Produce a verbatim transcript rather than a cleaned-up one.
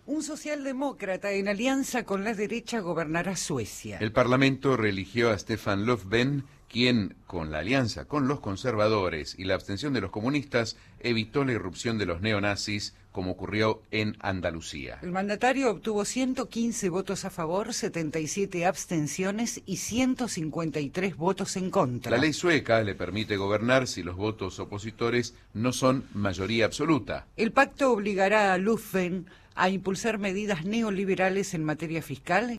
Un socialdemócrata en alianza con la derecha gobernará Suecia. El Parlamento reeligió a Stefan Löfven, quien, con la alianza con los conservadores y la abstención de los comunistas, evitó la irrupción de los neonazis, como ocurrió en Andalucía. El mandatario obtuvo ciento quince votos a favor, setenta y siete abstenciones y ciento cincuenta y tres votos en contra. La ley sueca le permite gobernar si los votos opositores no son mayoría absoluta. El pacto obligará a Löfven a impulsar medidas neoliberales en materia fiscal